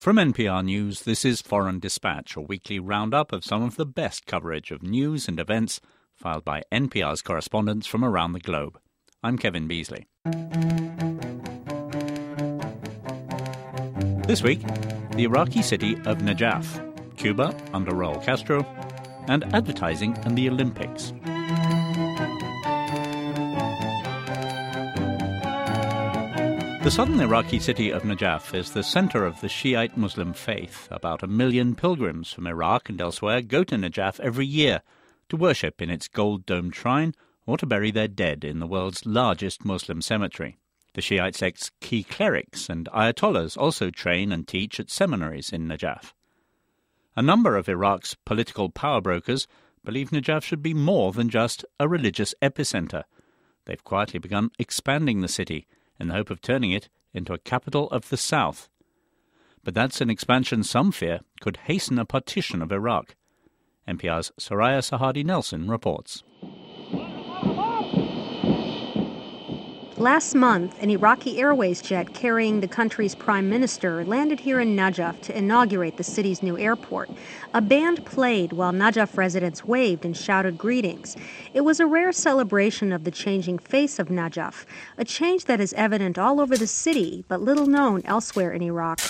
From NPR News, this is Foreign Dispatch, a weekly roundup of some of the best coverage of news and events filed by NPR's correspondents from around the globe. I'm Kevin Beasley. This week, the Iraqi city of Najaf, Cuba under Raul Castro, and advertising and the Olympics. The southern Iraqi city of Najaf is the center of the Shiite Muslim faith. About 1 million pilgrims from Iraq and elsewhere go to Najaf every year to worship in its gold-domed shrine or to bury their dead in the world's largest Muslim cemetery. The Shiite sect's key clerics and ayatollahs also train and teach at seminaries in Najaf. A number of Iraq's political power brokers believe Najaf should be more than just a religious epicenter. They've quietly begun expanding the city in the hope of turning it into a capital of the South. But that's an expansion some fear could hasten a partition of Iraq. NPR's Soraya Sahadi Nelson reports. Last month, an Iraqi Airways jet carrying the country's prime minister landed here in Najaf to inaugurate the city's new airport. A band played while Najaf residents waved and shouted greetings. It was a rare celebration of the changing face of Najaf, a change that is evident all over the city, but little known elsewhere in Iraq.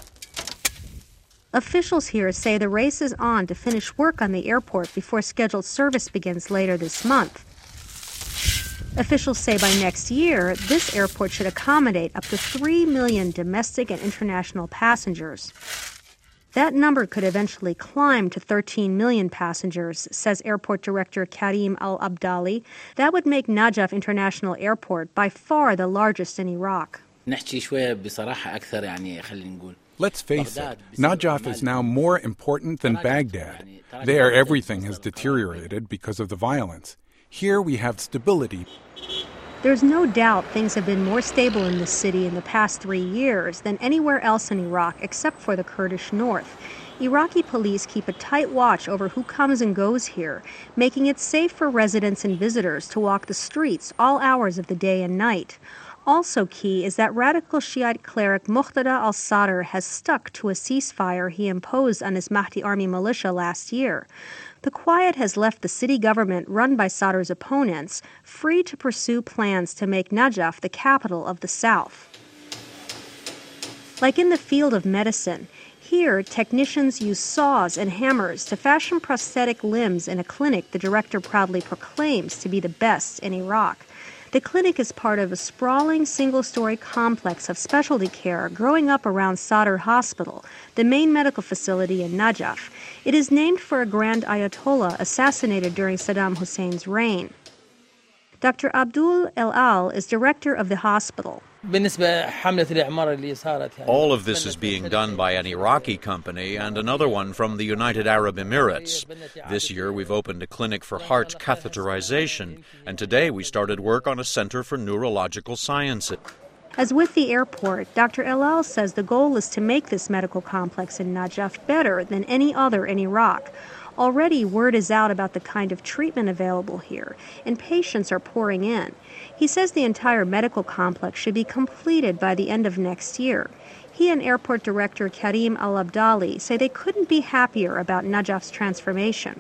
Officials here say the race is on to finish work on the airport before scheduled service begins later this month. Officials say by next year, this airport should accommodate up to 3 million domestic and international passengers. That number could eventually climb to 13 million passengers, says Airport Director Karim Al-Abdali. That would make Najaf International Airport by far the largest in Iraq. Let's face it, Najaf is now more important than Baghdad. There, everything has deteriorated because of the violence. Here we have stability. There's no doubt things have been more stable in this city in the past 3 years than anywhere else in Iraq except for the Kurdish north. Iraqi police keep a tight watch over who comes and goes here, making it safe for residents and visitors to walk the streets all hours of the day and night. Also key is that radical Shiite cleric Muqtada al-Sadr has stuck to a ceasefire he imposed on his Mahdi army militia last year. The quiet has left the city government run by Sadr's opponents free to pursue plans to make Najaf the capital of the South. Like in the field of medicine, here technicians use saws and hammers to fashion prosthetic limbs in a clinic the director proudly proclaims to be the best in Iraq. The clinic is part of a sprawling single-story complex of specialty care growing up around Sadr Hospital, the main medical facility in Najaf. It is named for a grand ayatollah assassinated during Saddam Hussein's reign. Dr. Abdul El-Al is director of the hospital. All of this is being done by an Iraqi company and another one from the United Arab Emirates. This year we've opened a clinic for heart catheterization, and today we started work on a center for neurological sciences. As with the airport, Dr. El-Al says the goal is to make this medical complex in Najaf better than any other in Iraq. Already word is out about the kind of treatment available here, and patients are pouring in. He says the entire medical complex should be completed by the end of next year. He and Airport Director Karim Al-Abdali say they couldn't be happier about Najaf's transformation.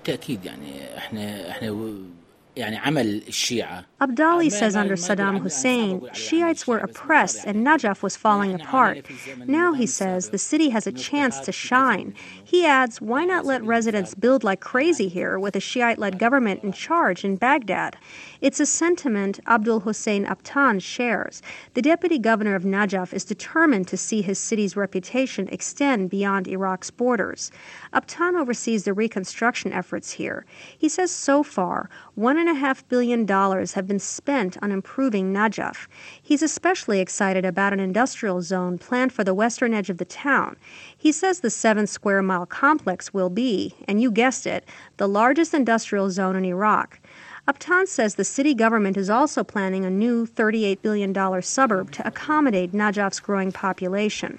Abdali says under Saddam Hussein, Shiites were oppressed and Najaf was falling apart. Now, he says, the city has a chance to shine. He adds, why not let residents build like crazy here with a Shiite-led government in charge in Baghdad? It's a sentiment Abdul Hussein Abtan shares. The deputy governor of Najaf is determined to see his city's reputation extend beyond Iraq's borders. Abtan oversees the reconstruction efforts here. He says so far, $1.5 billion have been spent on improving Najaf. He's especially excited about an industrial zone planned for the western edge of the town. He says the 7-square-mile complex will be, and you guessed it, the largest industrial zone in Iraq. Abtan says the city government is also planning a new $38 billion suburb to accommodate Najaf's growing population.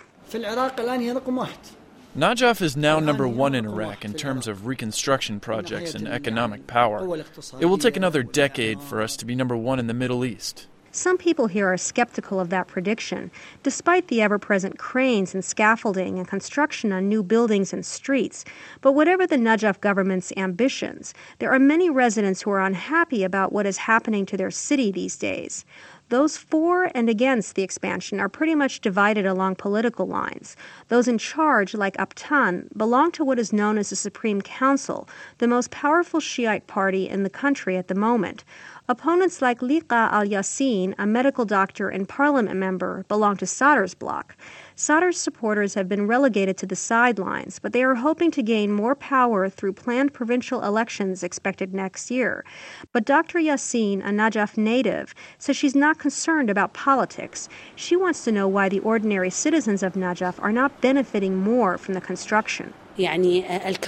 Najaf is now number one in Iraq in terms of reconstruction projects and economic power. It will take another decade for us to be number one in the Middle East. Some people here are skeptical of that prediction, despite the ever-present cranes and scaffolding and construction on new buildings and streets. But whatever the Najaf government's ambitions, there are many residents who are unhappy about what is happening to their city these days. Those for and against the expansion are pretty much divided along political lines. Those in charge, like Aptan, belong to what is known as the Supreme Council, the most powerful Shiite party in the country at the moment. Opponents like Liqa al-Yassin, a medical doctor and parliament member, belong to Sadr's bloc. Sadr's supporters have been relegated to the sidelines, but they are hoping to gain more power through planned provincial elections expected next year. But Dr. Yassin, a Najaf native, says she's not concerned about politics. She wants to know why the ordinary citizens of Najaf are not benefiting more from the construction. The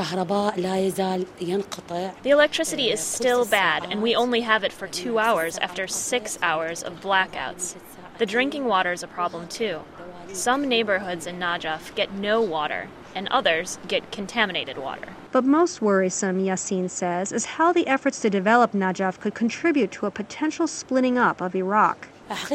electricity is still bad, and we only have it for 2 hours after 6 hours of blackouts. The drinking water is a problem, too. Some neighborhoods in Najaf get no water, and others get contaminated water. But most worrisome, Yassin says, is how the efforts to develop Najaf could contribute to a potential splitting up of Iraq.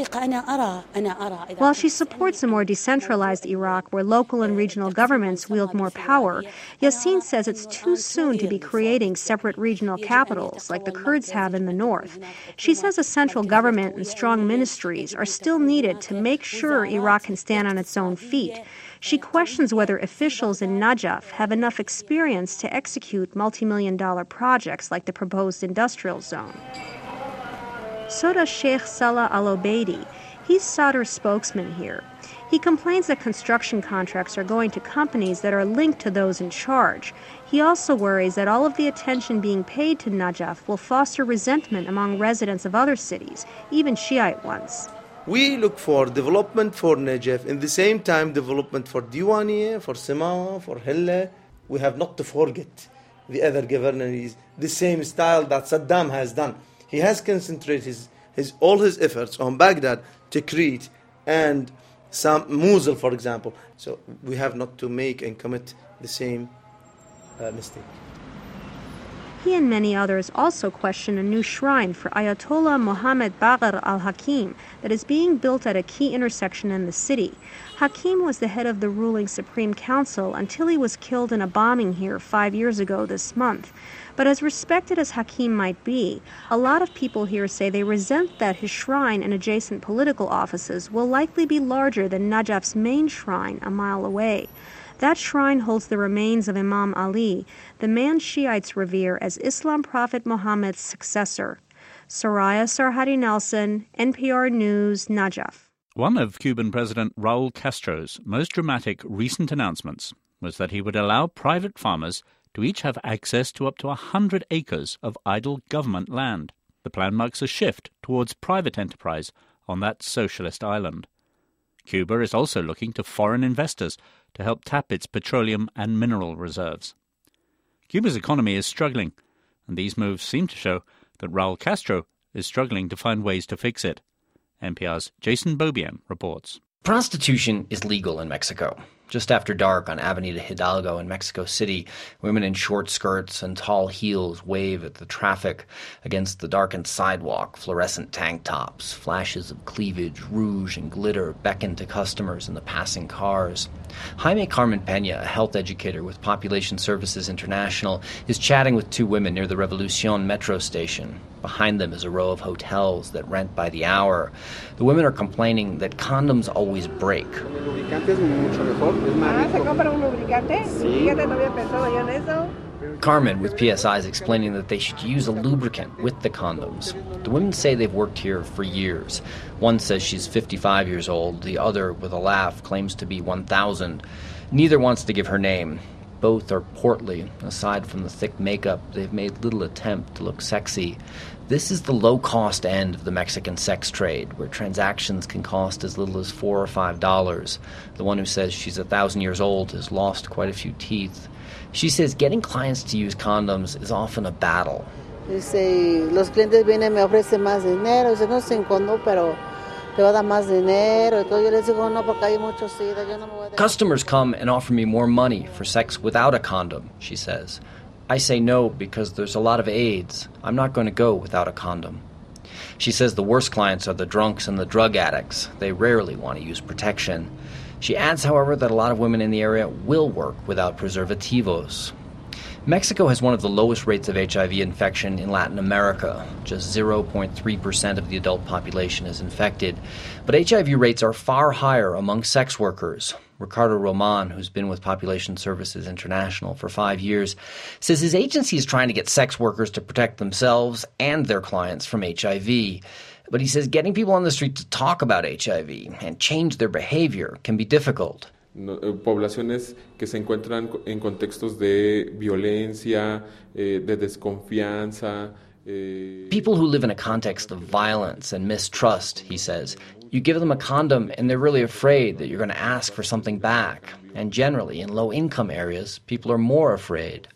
While she supports a more decentralized Iraq where local and regional governments wield more power, Yassin says it's too soon to be creating separate regional capitals like the Kurds have in the north. She says a central government and strong ministries are still needed to make sure Iraq can stand on its own feet. She questions whether officials in Najaf have enough experience to execute multi-million-dollar projects like the proposed industrial zone. So does Sheikh Salah Al-Obeidi. He's Sadr's spokesman here. He complains that construction contracts are going to companies that are linked to those in charge. He also worries that all of the attention being paid to Najaf will foster resentment among residents of other cities, even Shiite ones. We look for development for Najaf, in the same time development for Diwaniyah, for Sima, for Hilla. We have not to forget the other governors, the same style that Saddam has done. He has concentrated all his efforts on Baghdad, Tikrit, and Mosul, for example. So we have not to make and commit the same mistake. He and many others also question a new shrine for Ayatollah Mohammad Baqir al-Hakim that is being built at a key intersection in the city. Hakim was the head of the ruling Supreme Council until he was killed in a bombing here 5 years ago this month. But as respected as Hakim might be, a lot of people here say they resent that his shrine and adjacent political offices will likely be larger than Najaf's main shrine a mile away. That shrine holds the remains of Imam Ali, the man Shiites revere as Islam prophet Muhammad's successor. Soraya Sarhadi Nelson, NPR News, Najaf. One of Cuban President Raul Castro's most dramatic recent announcements was that he would allow private farmers to each have access to up to 100 acres of idle government land. The plan marks a shift towards private enterprise on that socialist island. Cuba is also looking to foreign investors to help tap its petroleum and mineral reserves. Cuba's economy is struggling, and these moves seem to show that Raul Castro is struggling to find ways to fix it. NPR's Jason Beaubien reports. Prostitution is legal in Mexico. Just after dark on Avenida Hidalgo in Mexico City, women in short skirts and tall heels wave at the traffic against the darkened sidewalk. Fluorescent tank tops, flashes of cleavage, rouge, and glitter beckon to customers in the passing cars. Jaime Carmen Peña, a health educator with Population Services International, is chatting with two women near the Revolucion metro station. Behind them is a row of hotels that rent by the hour. The women are complaining that condoms always break. Carmen with PSI is explaining that they should use a lubricant with the condoms. The women say they've worked here for years. One says she's 55 years old. The other, with a laugh, claims to be 1,000. Neither wants to give her name. Both are portly. Aside from the thick makeup, they've made little attempt to look sexy. This is the low-cost end of the Mexican sex trade, where transactions can cost as little as $4 or $5. The one who says she's 1,000 years old has lost quite a few teeth. She says getting clients to use condoms is often a battle. Los clientes vienen, me ofrecen más dinero. Dice, no sin condón, pero te va a dar más dinero. Yo les digo, no, porque hay mucho SIDA. Yo no me voy a... Customers come and offer me more money for sex without a condom, she says. I say no because there's a lot of AIDS. I'm not going to go without a condom. She says the worst clients are the drunks and the drug addicts. They rarely want to use protection. She adds, however, that a lot of women in the area will work without preservativos. Mexico has one of the lowest rates of HIV infection in Latin America. Just 0.3% of the adult population is infected. But HIV rates are far higher among sex workers. Ricardo Roman, who's been with Population Services International for 5 years, says his agency is trying to get sex workers to protect themselves and their clients from HIV. But he says getting people on the street to talk about HIV and change their behavior can be difficult. Poblaciones que se encuentran en contextos de violencia, de desconfianza. People who live in a context of violence and mistrust, he says. You give them a condom and they're really afraid that you're going to ask for something back. And generally, in low-income areas, people are more afraid.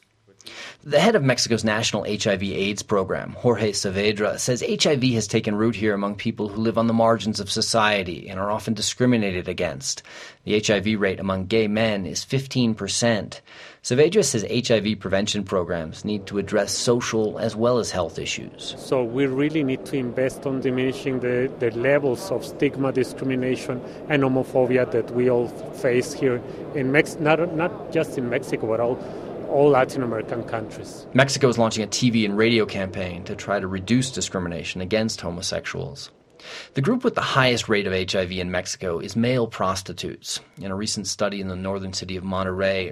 The head of Mexico's national HIV/AIDS program, Jorge Saavedra, says HIV has taken root here among people who live on the margins of society and are often discriminated against. The HIV rate among gay men is 15%. Saavedra says HIV prevention programs need to address social as well as health issues. So we really need to invest on diminishing the levels of stigma, discrimination, and homophobia that we all face here in Mexico, not just in Mexico, but all Latin American countries. Mexico is launching a TV and radio campaign to try to reduce discrimination against homosexuals. The group with the highest rate of HIV in Mexico is male prostitutes. In a recent study in the northern city of Monterrey,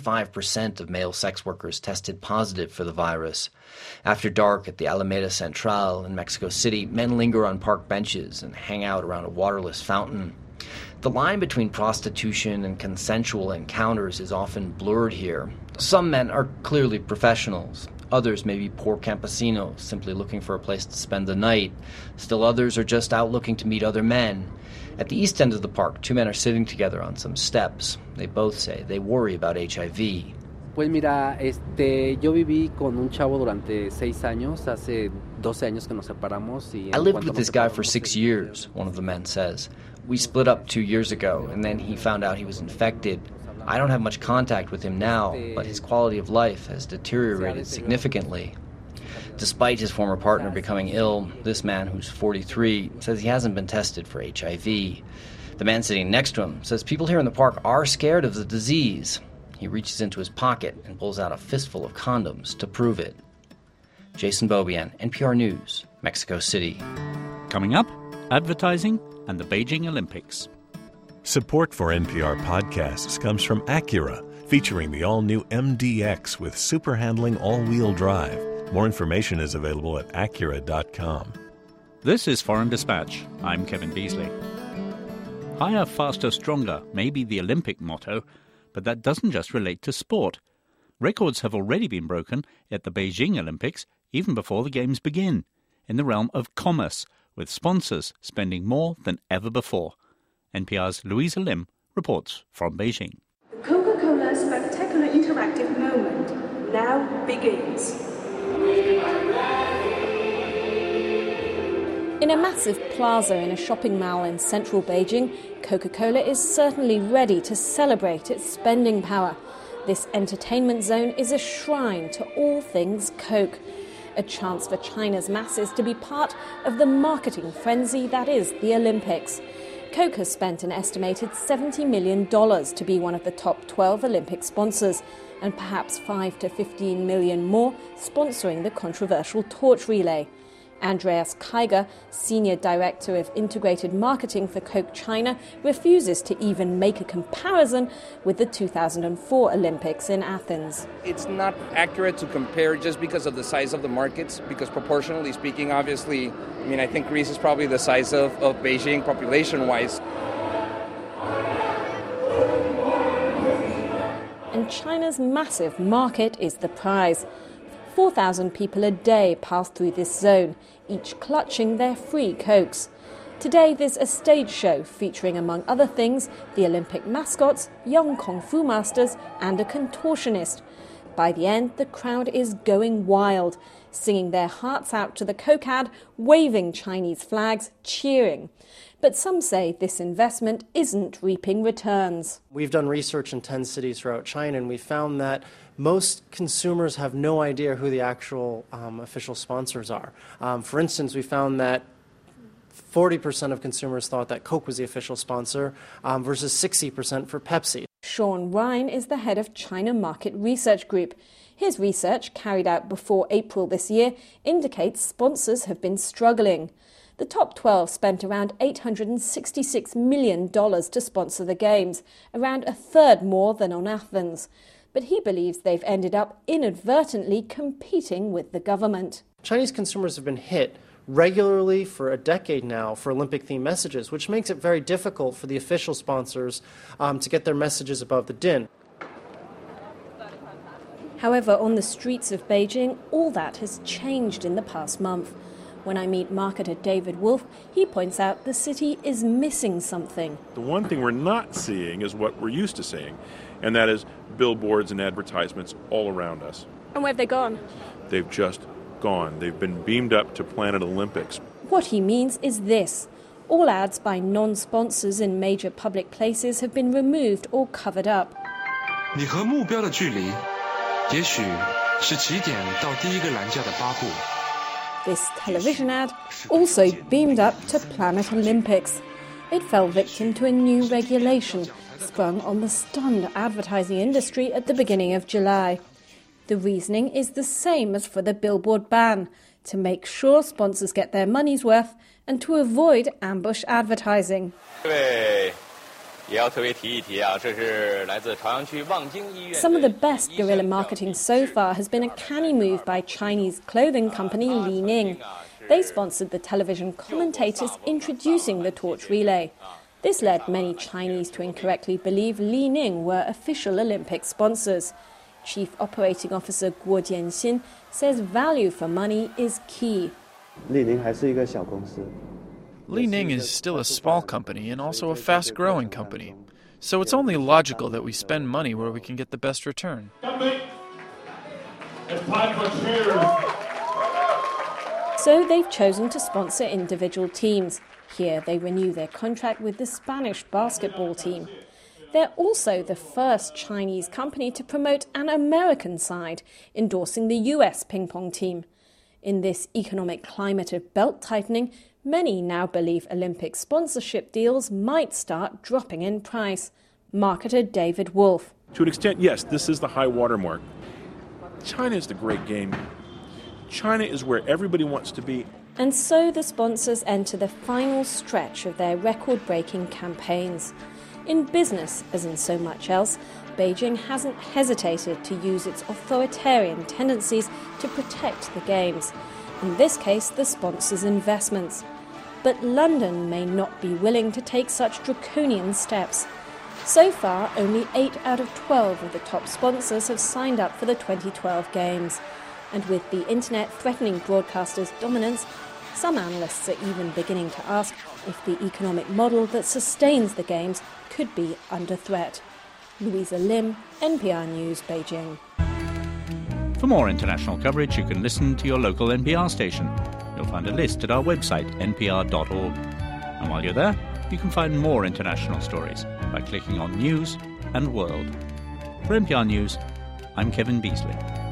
25% of male sex workers tested positive for the virus. After dark at the Alameda Central in Mexico City, men linger on park benches and hang out around a waterless fountain. The line between prostitution and consensual encounters is often blurred here. Some men are clearly professionals. Others may be poor campesinos, simply looking for a place to spend the night. Still others are just out looking to meet other men. At the east end of the park, 2 men are sitting together on some steps. They both say they worry about HIV. Pues mira, yo viví con un chavo durante 6 años, hace 12 años que nos separamos. I lived with this guy for 6 years, one of the men says. We split up 2 years ago, and then he found out he was infected. I don't have much contact with him now, but his quality of life has deteriorated significantly. Despite his former partner becoming ill, this man, who's 43, says he hasn't been tested for HIV. The man sitting next to him says people here in the park are scared of the disease. He reaches into his pocket and pulls out a fistful of condoms to prove it. Jason Beaubien, NPR News, Mexico City. Coming up, advertising and the Beijing Olympics. Support for NPR podcasts comes from Acura, featuring the all-new MDX with super handling all-wheel drive. More information is available at Acura.com. This is Foreign Dispatch. I'm Kevin Beasley. Higher, faster, stronger may be the Olympic motto, but that doesn't just relate to sport. Records have already been broken at the Beijing Olympics, even before the Games begin, in the realm of commerce, with sponsors spending more than ever before. NPR's Louisa Lim reports from Beijing. The Coca-Cola Spectacular Interactive Moment now begins. In a massive plaza in a shopping mall in central Beijing, Coca-Cola is certainly ready to celebrate its spending power. This entertainment zone is a shrine to all things Coke, a chance for China's masses to be part of the marketing frenzy that is the Olympics. Coke has spent an estimated $70 million to be one of the top 12 Olympic sponsors, and perhaps 5 to 15 million more sponsoring the controversial torch relay. Andreas Keiger, Senior Director of Integrated Marketing for Coke China, refuses to even make a comparison with the 2004 Olympics in Athens. It's not accurate to compare just because of the size of the markets, because proportionally speaking, obviously, I think Greece is probably the size of Beijing population-wise. And China's massive market is the prize. 4,000 people a day pass through this zone, each clutching their free Cokes. Today there's a stage show featuring, among other things, the Olympic mascots, young kung fu masters and a contortionist. By the end, the crowd is going wild, singing their hearts out to the Coke ad, waving Chinese flags, cheering. But some say this investment isn't reaping returns. We've done research in 10 cities throughout China, and we found that most consumers have no idea who the actual official sponsors are. For instance, we found that 40% of consumers thought that Coke was the official sponsor versus 60% for Pepsi. Sean Ryan is the head of China Market Research Group. His research, carried out before April this year, indicates sponsors have been struggling. The top 12 spent around $866 million to sponsor the Games, around a third more than on Athens. But he believes they've ended up inadvertently competing with the government. Chinese consumers have been hit regularly for a decade now for Olympic-themed messages, which makes it very difficult for the official sponsors to get their messages above the din. However, on the streets of Beijing, all that has changed in the past month. When I meet marketer David Wolf, he points out the city is missing something. The one thing we're not seeing is what we're used to seeing, and that is billboards and advertisements all around us. And where have they gone? They've just gone. They've been beamed up to Planet Olympics. What he means is this. All ads by non-sponsors in major public places have been removed or covered up. 你和目标的距离也许是起点到第一个栏架的8步 This television ad also beamed up to Planet Olympics. It fell victim to a new regulation sprung on the stunned advertising industry at the beginning of July. The reasoning is the same as for the billboard ban, to make sure sponsors get their money's worth and to avoid ambush advertising. Some of the best guerrilla marketing so far has been a canny move by Chinese clothing company Li Ning. They sponsored the television commentators introducing the torch relay. This led many Chinese to incorrectly believe Li Ning were official Olympic sponsors. Chief Operating Officer Guo Jianxin says value for money is key. Li Ning is still a small company and also a fast-growing company. So it's only logical that we spend money where we can get the best return. So they've chosen to sponsor individual teams. Here they renew their contract with the Spanish basketball team. They're also the first Chinese company to promote an American side, endorsing the US ping-pong team. In this economic climate of belt-tightening, many now believe Olympic sponsorship deals might start dropping in price. Marketer David Wolf. To an extent, yes, this is the high watermark. China is the great game. China is where everybody wants to be. And so the sponsors enter the final stretch of their record-breaking campaigns. In business, as in so much else, Beijing hasn't hesitated to use its authoritarian tendencies to protect the Games. In this case, the sponsors' investments. But London may not be willing to take such draconian steps. So far, only 8 out of 12 of the top sponsors have signed up for the 2012 Games. And with the internet threatening broadcasters' dominance, some analysts are even beginning to ask if the economic model that sustains the Games could be under threat. Louisa Lim, NPR News, Beijing. For more international coverage, you can listen to your local NPR station. You'll find a list at our website, npr.org. And while you're there, you can find more international stories by clicking on News and World. For NPR News, I'm Kevin Beasley.